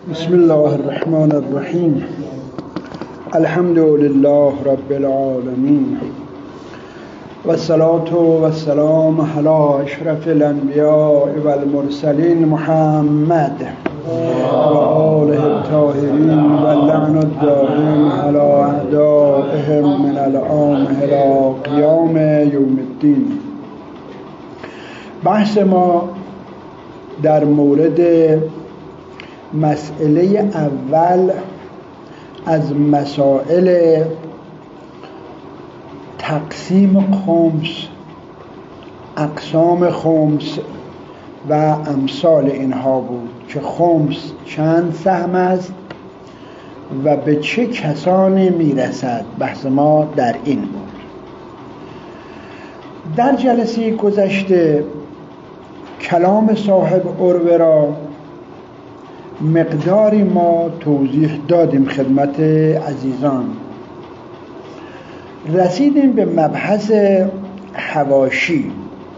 بسم الله الرحمن الرحیم. الحمد لله رب العالمین و الصلاة و السلام علی اشرف الانبیاء و المرسلین محمد و آله الطاهرین و اللعن الدائم علی اعدائهم من الآن الی قیام یوم الدین. بحث ما در مورد مسئله اول از مسائل تقسیم خمس، اقسام خمس و امثال اینها بود که خمس چند سهم است و به چه کسانی میرسد. بحث ما در این بود. در جلسه گذشته کلام صاحب عروه را مقداری ما توضیح دادیم خدمت عزیزان. رسیدیم به مبحث حواشی.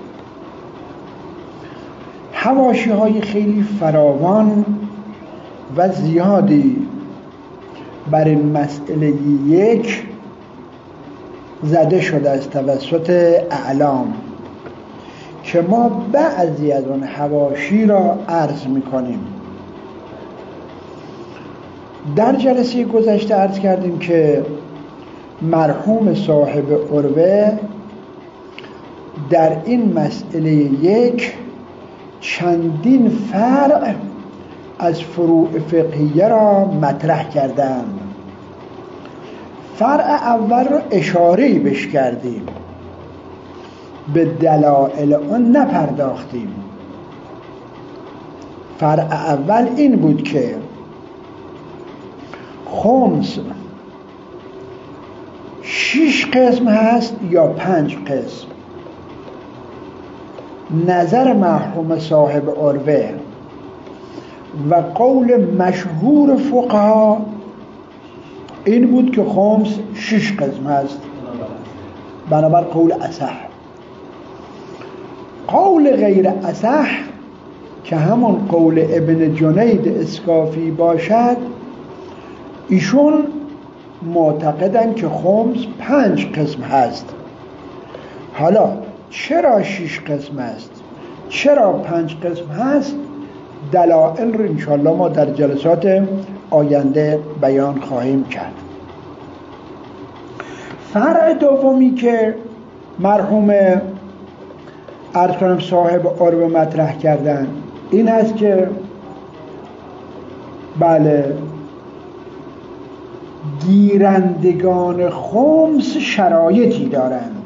حواشی های خیلی فراوان و زیادی بر این مسئله یک زده شده از توسط اعلام که ما بعضی از اون حواشی را عرض می‌کنیم. در جلسه گذشته عرض کردیم که مرحوم صاحب عروه در این مسئله یک چندین فرع از فروع فقهیه را مطرح کردند. فرع اول را اشاره‌ای بهش کردیم، به دلایل آن نپرداختیم. فرع اول این بود که خمس 6 قسم هست یا 5 قسم. نظر مرحوم صاحب عروه و قول مشهور فقها این بود که خمس 6 قسم هست، بنابر قول اصح. قول غیر اصح که همون قول ابن جنید اسکافی باشد، ایشون معتقدن که خمس 5 قسم هست. حالا چرا 6 قسم هست، چرا 5 قسم هست، دلایل رو انشاءالله ما در جلسات آینده بیان خواهیم کرد. فرع دومی که مرحوم ارکان صاحب عروه مطرح کردن این است که بله، گیرندگان خمس شرایطی دارند.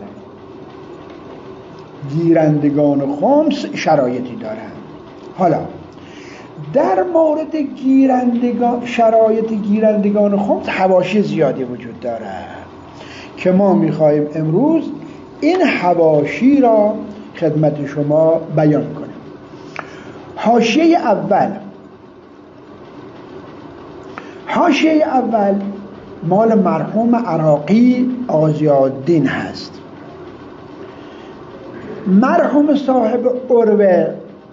گیرندگان خمس شرایطی دارند. حالا در مورد شرایط گیرندگان خمس حواشی زیادی وجود دارد که ما میخواهیم امروز این حواشی را خدمت شما بیان کنیم. حاشیه اول مال مرحوم عراقی آغازی‌الدین هست. مرحوم صاحب عروه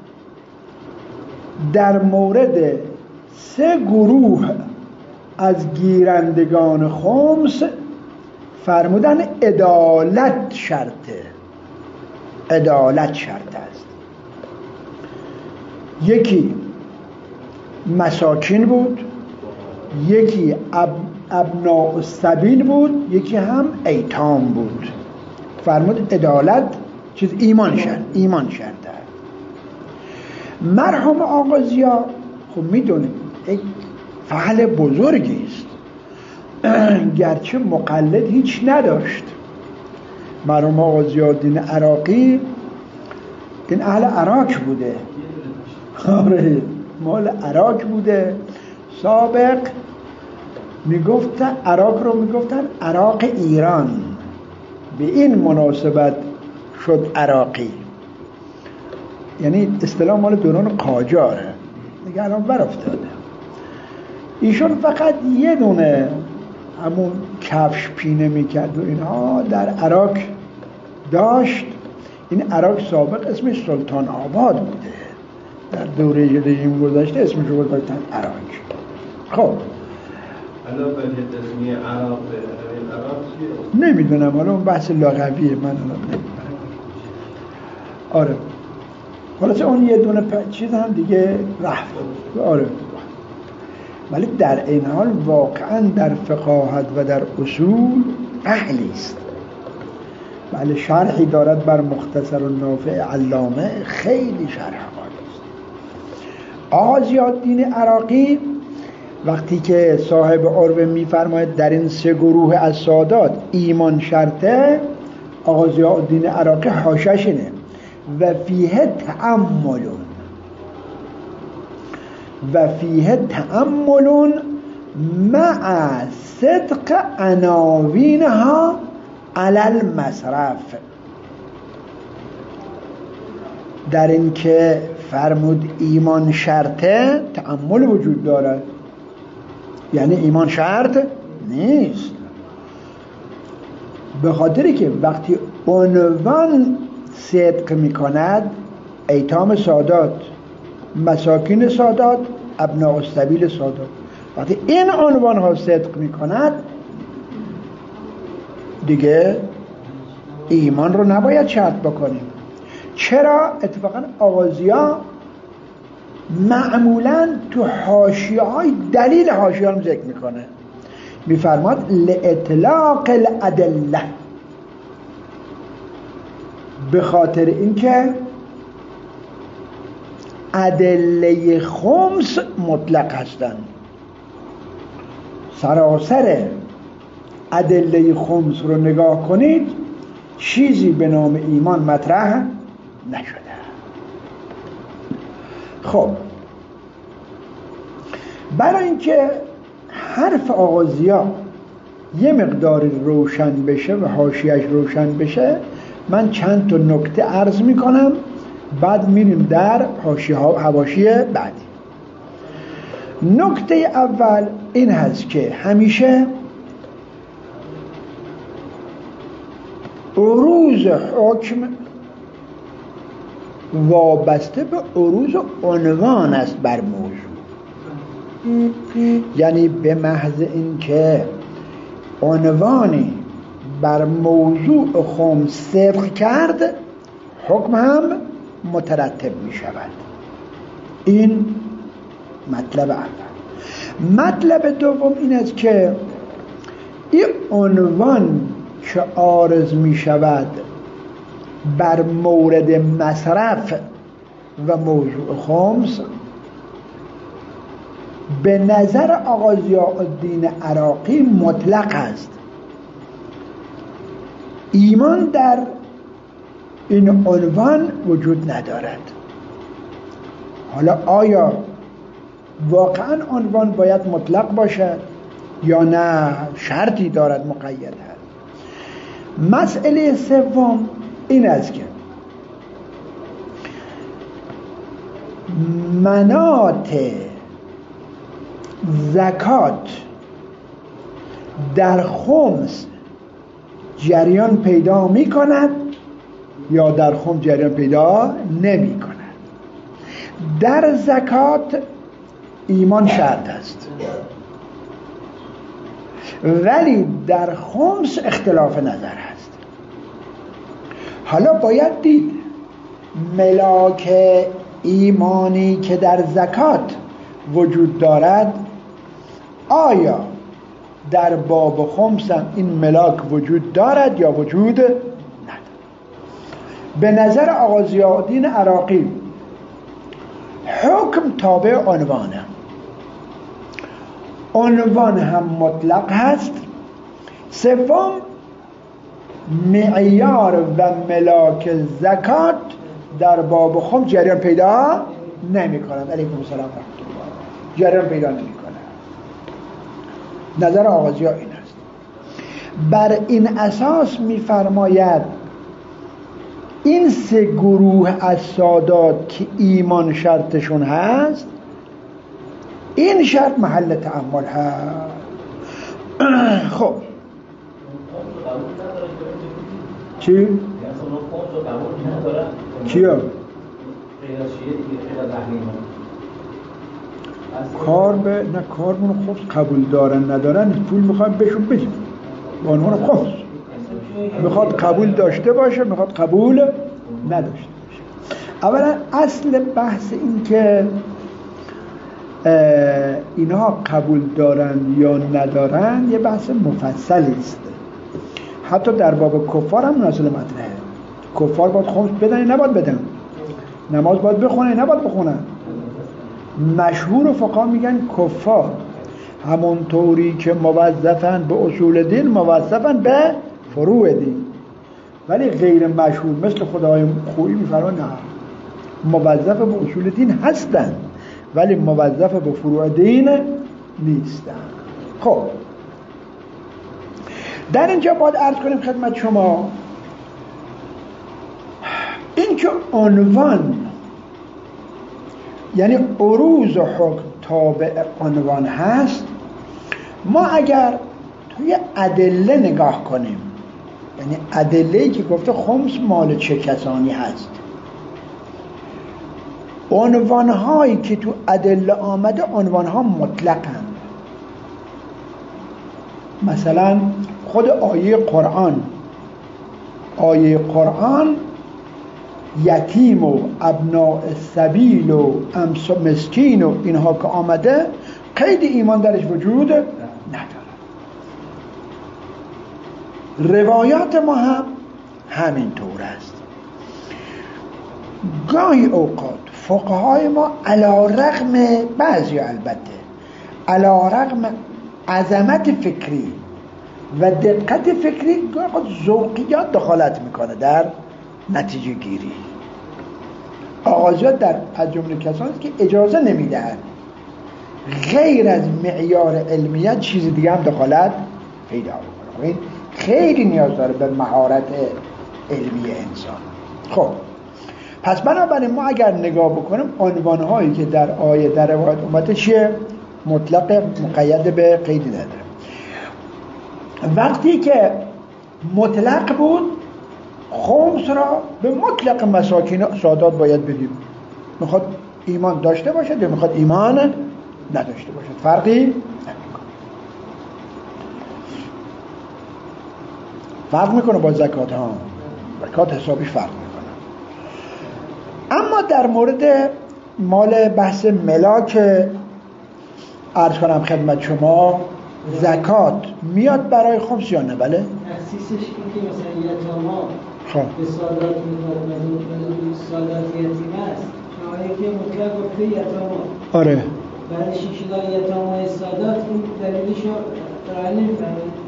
در مورد 3 گروه از گیرندگان خمس فرمودن عدالت شرطه. عدالت شرط است. یکی مساکین بود، یکی ابناء السبیل بود، یکی هم ایتام بود. فرمود عدالت چیز ایمان شرط. مرحوم آغازیا خب میدونید یک فعل بزرگی است، گرچه مقلد هیچ نداشت. مرحوم آغازی‌الدین عراقی این اهل عراق بوده، آره مال عراق بوده. سابق میگفتن عراق رو میگفتن عراق ایران، به این مناسبت شد عراقی. یعنی اصطلاح مال دوران قاجاره، دیگه الان برافتاده. ایشون فقط یه دونه همون کفش پینه میکرد و اینها در عراق داشت. این عراق سابق اسمش سلطان آباد بوده، در دوره رژیم گذشته اسمش رو گذاشتن عراق. خب الان به تسمیه عراق چیه؟ نمیدونم، حالا اون بحث لغویه، من نمیدونم. آره خلاصه اون یه دونه چیز هم دیگه رفت. آره ولی در این حال واقعا در فقاهت و در اصول اهلی است. بله شرحی دارد بر مختصر النافع علامه، خیلی شرح است. آقا ضیاءالدین عراقی وقتی که صاحب عروه میفرماید در این سه گروه از سادات ایمان شرطه، آقا ضیاءالدین عراقی حاشیه‌اش اینه و فیه تأملون و فیه تأملون مع صدق عناوینها علی المصرف. در این که فرمود ایمان شرطه، تأمل وجود دارد، یعنی ایمان شرط نیست، به خاطری که وقتی عنوان صدق میکند ایتام سادات، مساکین سادات، ابناء السبیل سادات، وقتی این عنوان ها صدق میکند دیگه ایمان رو نباید شرط بکنیم. چرا؟ اتفاقا آغازیا معمولا تو حاشیه‌های دلیل حاشیه رو ذکر میکنه، میفرماد لإطلاق الادله، به خاطر اینکه ادله خمس مطلق هستند. سراسر ادله خمس رو نگاه کنید، چیزی به نام ایمان مطرح نشده. خب برای اینکه حرف آقا ضیا یه مقدار روشن بشه و حاشیه‌اش روشن بشه، من چند تا نکته عرض میکنم، بعد میریم در حواشی بعدی. نکته اول این هست که همیشه عروض حکم وابسته به عروض عنوان است بر موضوع. یعنی به محض اینکه عنوانی بر موضوع خمس صدق کرد، حکم هم مترتب می شود. این مطلب اول. مطلب دوم این است که این عنوان که عارض می شود بر مورد مصرف و موضوع خمس، به نظر آقا ضیاءالدین عراقی مطلق است. ایمان در این عنوان وجود ندارد. حالا آیا واقعا عنوان باید مطلق باشد یا نه شرطی دارد مقید هست؟ مسئله سوم این است که مناط زکات در خمس جریان پیدا می کند یا در خمس جریان پیدا نمی کند. در زکات ایمان شرط است، ولی در خمس اختلاف نظر است. حالا باید دید ملاک ایمانی که در زکات وجود دارد، آیا در باب خمس هم این ملاک وجود دارد یا وجود ندارد؟ به نظر آقا ضیاءالدین عراقی حکم تابع عنوانه، عنوان هم مطلق هست. سوم، معیار و ملاک زکات در باب خمس جریان پیدا نمی کند. علیکم السلام، جریان پیدا نمی کند. نظر آقا ضیا این است. بر این اساس می فرماید این سه گروه از سادات که ایمان شرطشون هست، این شرط محل تأمل هست. خب چی؟ چیا؟ کارمون خمس قبول دارن ندارن پول میخوایم بهشون بدیم به عنوان خمس. میخواد قبول داشته باشه میخواد قبول نداشته باشه. اولا اصل بحث این که اینها قبول دارن یا ندارن یه بحث مفصلی است. حتی در باب کفار هم مسئله مطرحه. کفار باید خمس بدن یا نباید بدن؟ نماز باید بخونن یا نباید بخونن؟ مشهور فقها میگن کفار همون طوری که موظفن به اصول دین موظفن به فروع دین، ولی غیر مشهور مثل خدای خویی میفرمان نه، موظف به اصول دین هستن ولی موظف به فروع دین نیستن. خب در اینجا باید عرض کنیم خدمت شما این که عنوان یعنی عروض و حکم تابع عنوان هست، ما اگر توی ادله نگاه کنیم، یعنی ادله‌ای که گفته خمس مال چه کسانی هست، عنوانهایی که تو ادله آمده عنوانها مطلقن. مثلا خود آیه قرآن یتیم و ابناء السبیل و مسکین و اینها که آمده قید ایمان درش وجود نداره. روایات ما هم همین طور است. گاهی اوقات فقهای ما علی رغم بعضی البته علی رغم عظمت فکری و دقت فکری گاهی ذوقیات دخالت میکنه در نتیجه گیری. آغازیات از جمله کسانی که اجازه نمیدهند غیر از معیار علمیت چیز دیگه هم دخالت پیدا بکنه. خیلی نیاز داره به مهارت علمی انسان. خب پس بنابراین ما اگر نگاه بکنیم عنوانهایی که در آیه در روایت اومده چیه؟ مطلق، مقید به قیدی نداره. وقتی که مطلق بود خمس را به مطلق مساکین سادات باید بدیم. میخواد ایمان داشته باشه یا میخواد ایمان نداشته باشه فرقی نمیکنه. فرق میکنه با زکات ها، زکات حسابی فرق میکنه. اما در مورد مال بحث ملاک عرض کنم خدمت شما، زکات میاد برای خمس یا نه؟ بله تخصیصش این که مثلا یتاما خب به سادات میکنه، سادات یتیم است آیه که مطلق گفته یتاما. آره برای شیشدار یتامای سادات این دلیلش رو ارائه نمی‌فرمایید؟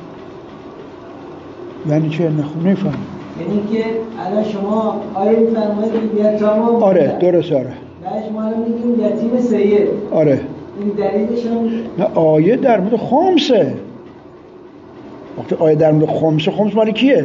یعنی چه؟ نمی‌فهمم. یعنی که الان شما آیه می‌فرمایید یتاما آره درست. آره بعدش ما میگیم یتیم سید. آره این دلیلش هم نه، آیه در مورد خمسه. وقتی آیه در مورد خمسه، خمس مال کیه؟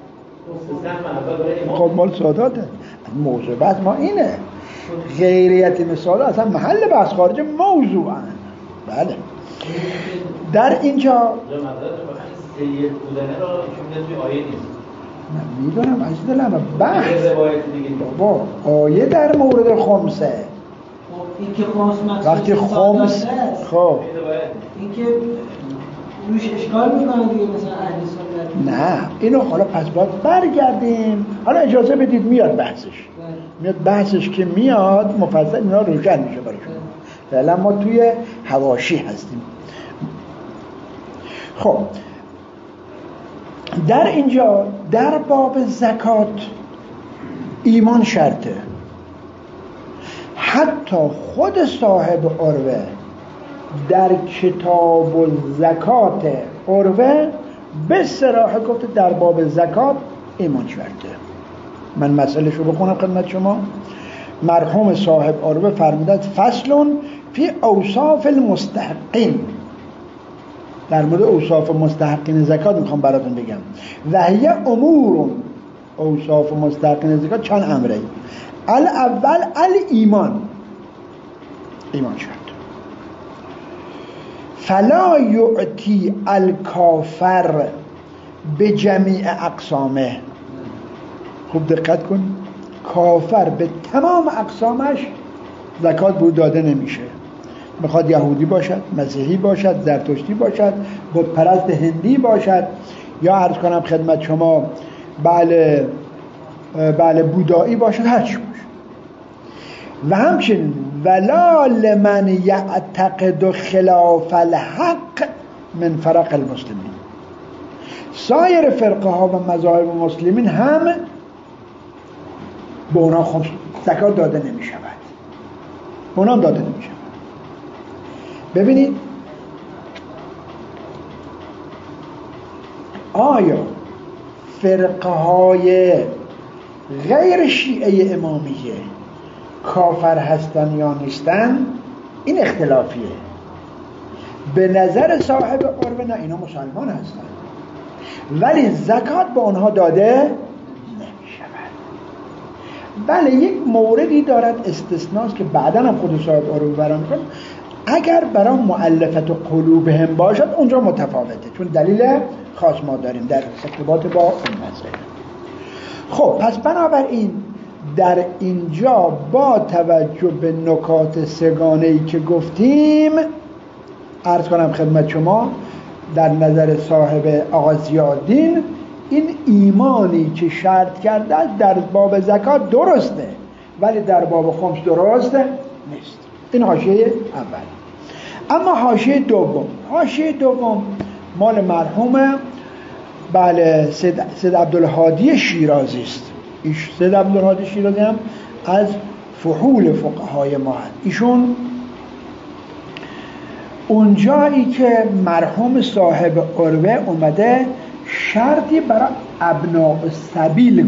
خود مال ساداته. موضوع بحث ما اینه، غیر یتیم سادات اصلا محل بحث خارج موضوعا. بله در اینجا سید بودنه را چون توی آیه نیست. من میدونم عزیز دلم بحث بابا آیه در مورد خمسه. این که خمس وقتی خمس خب این که روش اشکال میکنه دیگه مثلا اهل سنت. نه اینو حالا پس باید برگردیم. حالا اجازه بدید میاد بحثش. میاد بحثش که میاد مفصل اینا روشن میشه برای شما. فعلا ما توی حواشی هستیم. خب در اینجا در باب زکات ایمان شرطه. حتی خود صاحب عروه در کتاب الزکات عروه به صراحت گفته در باب زکات ایمان شرطه. من مسئله شو بخونم خدمت شما. مرحوم صاحب عروه فرمودند فصل فی اوصاف المستحقین. در مورد اوصاف مستحقین زکات میخوام براتون بگم. و هی امور، اوصاف مستحقین زکات چند امره. الاول الایمان، ایمان شرط. فلا یعطی الکافر به جمیع اقسامه. خوب دقت کن، کافر به تمام اقسامش زکات بود داده نمیشه. میخواد یهودی باشد، مسیحی باشد، زرتشتی باشد، بت پرست هندی باشد، یا عرض کنم خدمت شما بله بودایی باشد، هر چی باشه. و همچنین ولا لمن یعتقد خلاف الحق من فرق المسلمین، سایر فرقه ها و مذاهب مسلمین هم به اونا خمس زکات داده نمی شود، اونا داده نمی شود. ببینید آیا فرقه های غیر شیعه امامیه کافر هستن یا نیستن؟ این اختلافیه. به نظر صاحب عربه نه، اینا مسلمان هستن، ولی زکات به آنها داده نمی شود. بله یک موردی دارد استثناست که بعدا هم خود صاحب عربه برام کنم، اگر برای مؤلفت قلوبهم باشد اونجا متفاوته، چون دلیل خاص ما داریم در ارتباط با اون مسئله. خب پس بنابراین در اینجا با توجه به نکات سگانه‌ای که گفتیم، عرض کنم خدمت شما در نظر صاحب آقا ضیاءالدین این ایمانی که شرط کرده در باب زکات درسته، ولی در باب خمس درست نیست. این حاشیه اول. اما حاشیه دوم مال مرحوم سید عبدالهادی شیرازی است. سید عبدالهادی شیرازی هم از فحول فقهای ما هست. ایشون اونجایی که مرحوم صاحب عروه اومده شرطی برای ابناء السبیل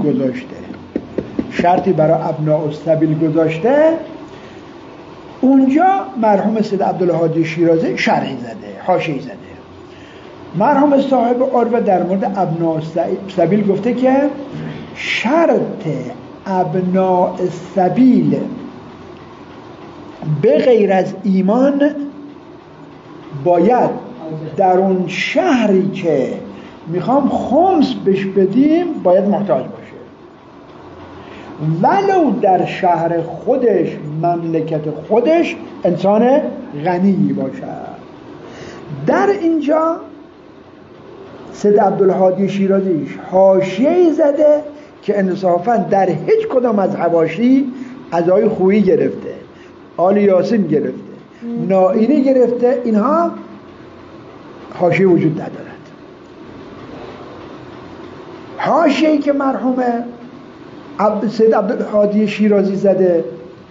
گذاشته، اونجا مرحوم سید عبدالهادی شیرازی شرحی زده، حاشیه‌ای زده. مرحوم صاحب عروه در مورد ابناء السبیل گفته که شرط ابناء السبیل به غیر از ایمان باید در اون شهری که میخوام خمس بش بدیم باید محتاج باشه، ولو در شهر خودش، مملکت خودش انسان غنی باشه. در اینجا سید عبدالهادی شیرازی حاشیه‌ای زده که انصافا در هیچ کدام از حواشی عزای خویی گرفته، آل یاسین گرفته، نائینی گرفته، اینها حاشیه وجود ندارد. حاشیه‌ای که مرحوم سید عبدالهادی شیرازی زده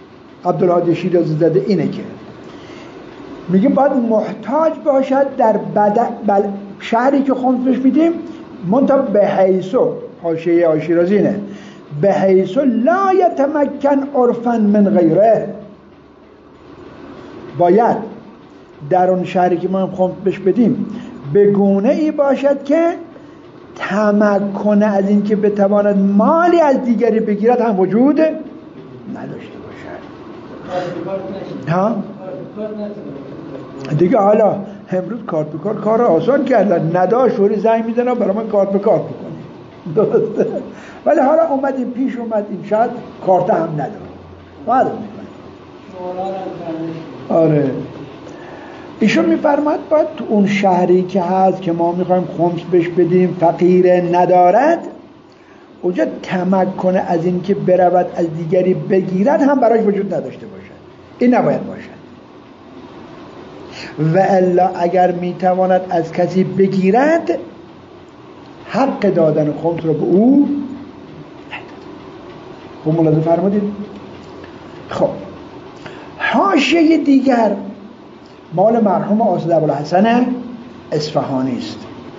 اینه که میگه باید محتاج باشد در شهری که خمس بهش میدیم، منتها به حیثو، حاشیه شیرازی اینه، به حیثو لا یتمکن عرفا من غیره، باید در اون شهری که ما خمس بهش بدیم به گونه ای باشد که تمکن از این که بتواند مالی از دیگری بگیرد هم وجود نداشته باشد. ها؟ دیگه حالا امروز کارت به کار کار آسان کردن، نداشت فوری زنگ میزنن برای من کارت به کار بکنی، درسته؟ ولی حالا اومدیم پیش اومدیم شاید کارت هم نداره، باید میکنیم. آره ایشون میفرماد باید تو اون شهری که هست که ما میخوایم خمس بهش بدیم فقیر ندارد، اونجا تمکن از این که برود از دیگری بگیرد هم براش وجود نداشته باشد، این نباید باشد. و الا اگر میتواند از کسی بگیرد حق دادن خمس رو به او نداد. خب ملاحظه فرمودید؟ خب حاشیه دیگر مال مرحوم آصد ابوالحسن اصفهانی است.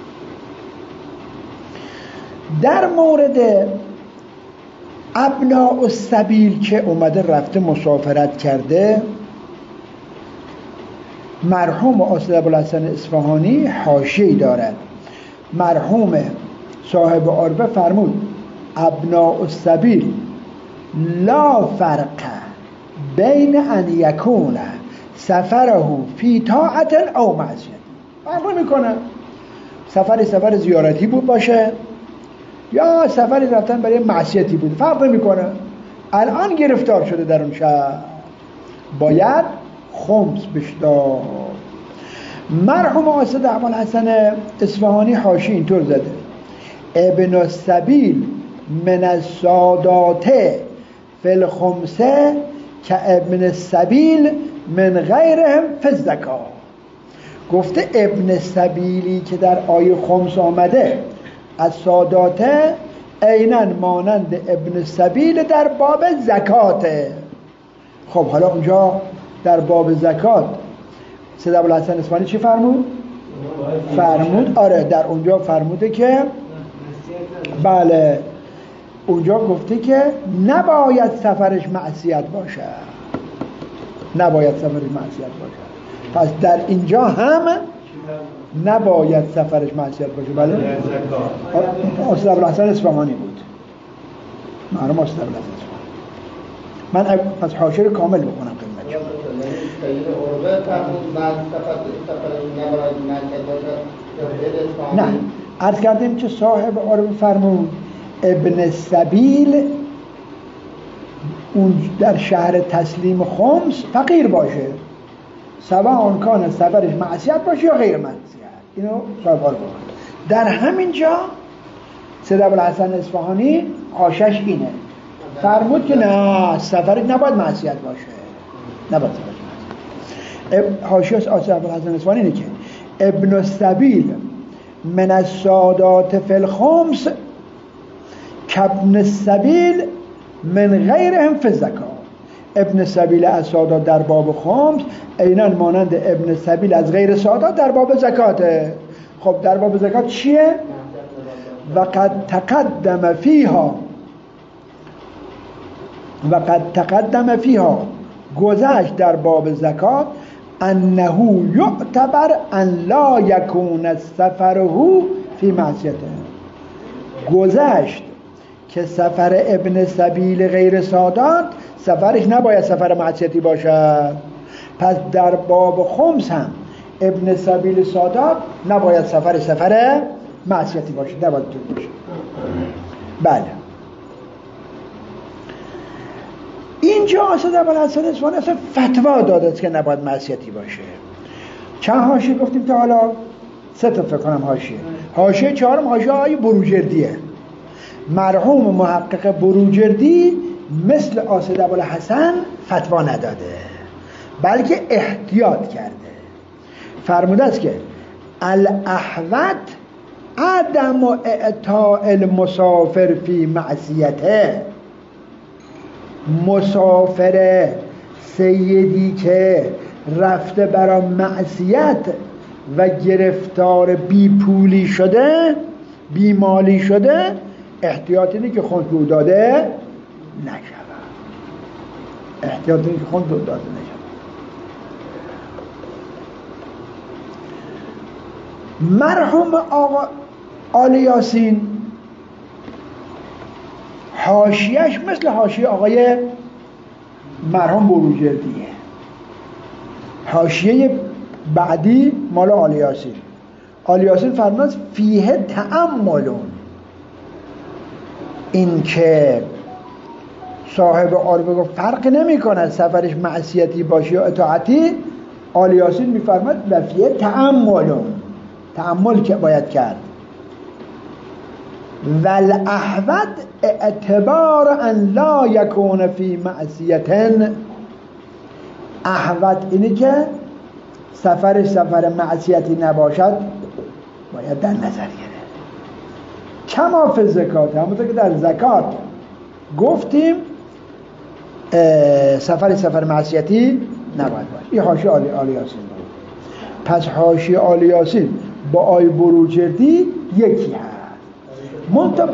در مورد ابناء السبیل که اومده رفته مسافرت کرده، مرحوم آصد ابوالحسن اصفهانی حاشیه‌ای دارد. مرحوم صاحب عربه فرمود ابناء السبیل لا فرق بین ان یکون سفره فی طاعت او معصیت. فرق میکنه سفر زیارتی بود باشه یا سفری رفتن برای معصیتی بود، فرق میکنه. الان گرفتار شده در اون شهر، باید خمس بش داد. مرحوم آصد ابوالحسن اصفهانی حاشیه اینطور زده: ابن السبیل من السادات فی الخمسه که ابن السبیل من غیرهم فی الزکات. گفته ابن سبیلی که در آیه خمس آمده از ساداته عیناً مانند ابن سبیل در باب زکاته. خب حالا اونجا در باب زکات سید ابوالحسن اصفهانی چی فرمود؟ آره در اونجا فرموده که بله اونجا گفته که نباید سفرش معصیت باشه، پس در اینجا هم نباید سفرش معصیت باشه. بله استاد ابوالحسن اصفهانی بود، معلوم استاد ابوالحسن اصفهانی. من پس حاشیه رو کامل بکنم خدمتتون. نه عرض کردیم که صاحب عرب فرمود ابن سبیل اون در شهر تسلیم خمس فقیر باشه، سواء کان سفرش معصیت باشه یا غیر معصیت. اینو صاحب عرب در همین جا سید ابوالحسن اصفهانی حاشیه‌اش اینه، فرمود که نه سفرش نباید معصیت باشه، حاشیه سید ابوالحسن اصفهانی اینه که ابن السبیل من السادات فی الخمس کابن السبیل من غیرهم فی الزکات. ابن سبیل از سادات در باب خمس عیناً مانند ابن سبیل از غیر سادات در باب زکاته. خب در باب زکات چیه؟ وقد تقدم فیها گذشت در باب زکات انه یعتبر ان لا یکون سفره فی معصیته. گذشت که سفر ابن سبیل غیر سادات سفرش نباید سفر معصیتی باشد، پس در باب خمس هم ابن سبیل سادات نباید سفر معصیتی باشه، نباید تو باشه. بله اینجا اسد ابوالحسن اصفهانی اصلا فتوا داده است که نباید معصیتی باشه. چند حاشیه گفتیم تا حالا؟ 3 تا فکر کنم حاشیه 4 حاشیه های بروجردیه. مرحوم محقق بروجردی مثل اسد ابوالحسن فتوا نداده بلکه احتیاط کرده، فرموده است که الاحوط عدم اعطاء المسافر فی معصیته. مسافر سیدی که رفته برای معصیت و گرفتار بیپولی شده، بیمالی شده، احتیاط اینه که خون دو داده نشود. مرحوم آقا آل یاسین حاشیه‌اش مثل حاشیه آقای مرحوم بروجردیه. حاشیه بعدی مال آل یاسین فرمود فیه تأملون، این که صاحب عربه گفت فرق نمی کند سفرش معصیتی باشه یا اطاعتی. آل یاسین میفرماد و فیه تأملون، تأمل که باید کرد. والاحوط اعتبار ان لا یکون فی معصیتن. احوط اینه که سفرش سفر معصیتی نباشد، باید در نظر گرفت. کما فی زکات، همونطور که در زکات گفتیم سفر معصیتی نباید باشه. این حاشیه آل یاسین بود. پس حاشیه آل یاسین با آی بروجردی یکی هست، منتها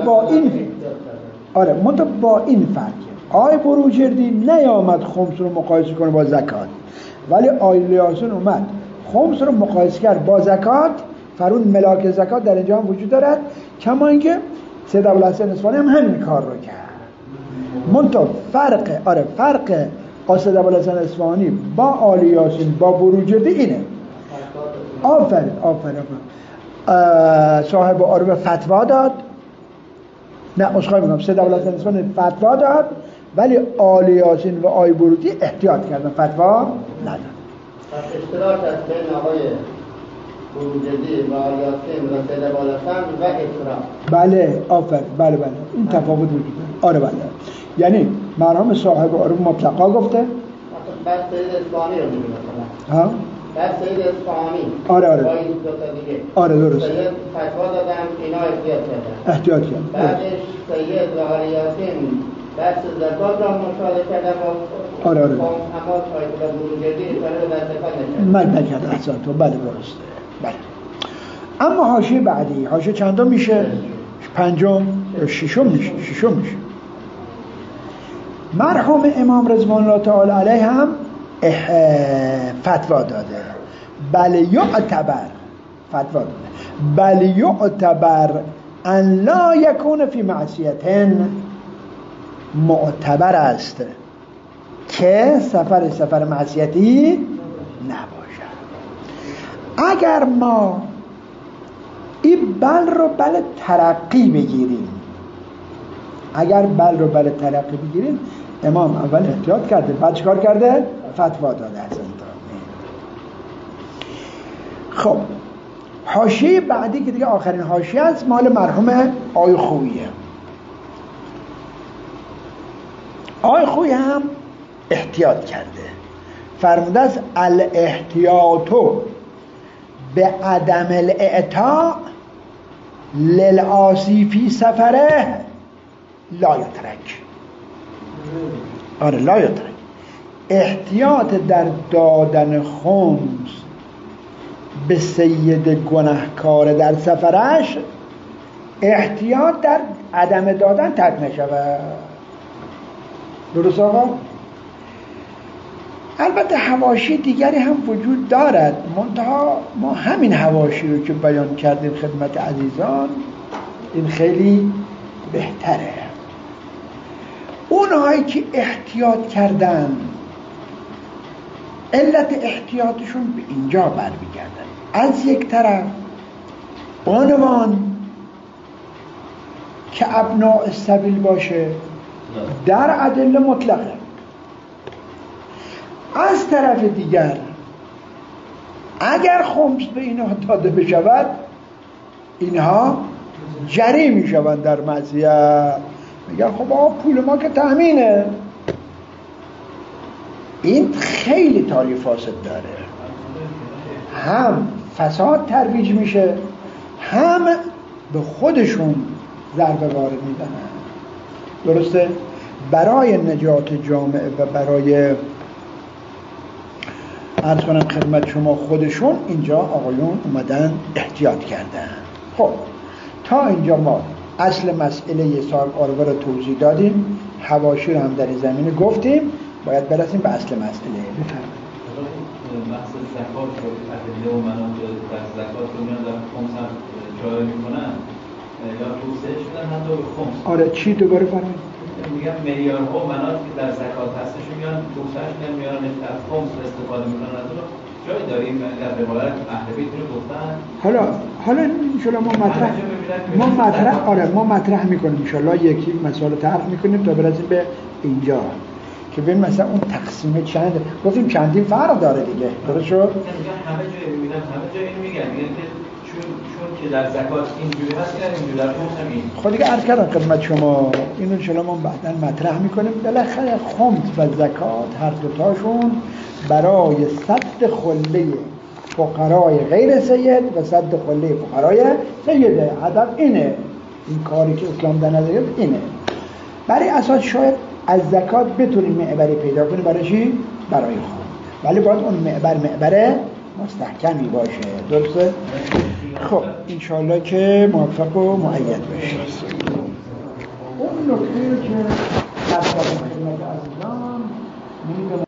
با این فرق آی بروجردی نیامد خمس رو مقایسه کنه با زکات، ولی آی یاسین اومد خمس رو مقایسه کرد با زکات. فرون ملاک زکات در اینجا هم وجود دارد، کما اینکه سید ابوالحسن اصفهانی هم همین کار رو کرد. منتها فرق سید ابوالحسن اصفهانی با آل یاسین با بروجردی اینه. آفرین صاحب عربه فتوا داد، نه اسخای میگم سید ابوالحسن اصفهانی فتوا داد، ولی آل یاسین و آی بروجردی احتیاط کردن، فتوا نداد. اشتراک است بین آقای بروجردی و آلیاسین و سید بالاسن و اطراف. بله آفر، بله این تفاوت وجود داره. آره بله، یعنی مرحوم صاحب عروض مطلقا گفته بعد سید اصفهانی رو میگه مثلا. ها؟ بعد سید اصفهانی. آره با این دو تا دیگه. آره درست. سید فتوا دادن، اینا احتیاط کردن. بعدش سید و آلیاسین بحث زکات را مشاهده کردن با آره اما آیت الله بروجردی اشاره به زکات نکرد. احسان تو بله درسته. بله. اما حاشیه بعدی، حاشیه چندم میشه؟ پنجم یا ششم میشه؟ ششم میشه. مرحوم امام رضوان الله تعالی علیه هم فتوا داده، بل یعتبر فتوا داده بل یعتبر ان لا یکون فی معصیتن، معتبر است که سفر معصیتی نباشد. اگر ما این بل رو بل ترقی بگیریم، امام اول احتیاط کرده، بعد چیکار کرده؟ فتوا داده از این. خب حاشیه بعدی که دیگه آخرین حاشیه است، مال مرحوم آقای خوییه. آقای خویی هم احتیاط کرده، فرموده است الاحتیاطو به عدم الاعطاء للعاصی فی سفره لا یترک. آره لا یترک. احتیاط در دادن خمس به سید گناهکار در سفرش، احتیاط در عدم دادن ترک نشود. درست آقا؟ البته حواشی دیگری هم وجود دارد، منتها ما همین حواشی رو که بیان کردیم خدمت عزیزان این خیلی بهتره. اونهایی که احتیاط کردن علت احتیاطشون به اینجا برمیگردن. از یک طرف عنوان که ابناء السبیل باشه در ادله مطلقه، از طرف دیگر اگر خمس به اینها داده بشود اینها جری میشوند در معصیت. میگن خب آقا پول ما که تأمینه. این خیلی تاریخ فاسد داره، هم فساد ترویج میشه، هم به خودشون ضربه وارد میزنن. درسته؟ برای نجات جامعه و برای عرض کنم خدمت شما خودشون اینجا آقایون اومدن احتیاط کردن. خب تا اینجا ما اصل مسئله صاحب عروه رو توضیح دادیم، حواشی رو هم در زمینه گفتیم، باید برسیم به اصل مسئله. بفرمایید. بحث زکات رو ادله و مناطق در زکات رو میان در خمس هم جاری میکنن یا توسعه شدن حتی به خمس. آره چی دوباره فرمایید؟ میگم معیارها و مناطقی که در زکات هستش میان توسعهش میان از خمس استفاده میکنن. از اون جایی داریم در روایت اهل بیت رو گفتن. حالا ان شاء الله ما مطرح میکنیم، ان شاء الله یکی مسائل طرح میکنیم تا برسیم به اینجا که ببین مثلا اون تقسیم چند گفتیم چندین فرق داره دیگه. درست شد؟ همه جایی میبینم، همه جایی اینو میگن که چون که در زکات اینجوری هست که اینجوری در خمس هم این. خب دیگه عرض کردم خدمت شما اینو ان شاء الله ما بعداً مطرح میکنیم. بالاخره خمس و زکات هر دو تاشون برای سد خله فقرای غیر سید و سد خله فقرای سیده. هدف اینه، این کاری که اسلام در نظر گرفت اینه. برای اساس شاید از زکات بتونیم معبری پیدا کنیم. برای چی؟ برای خود. ولی باید اون معبر مستحکمی باشه. درسته؟ خب انشاءالله که موفق و مؤید بشید. اون نکته که در خدمت عزیزان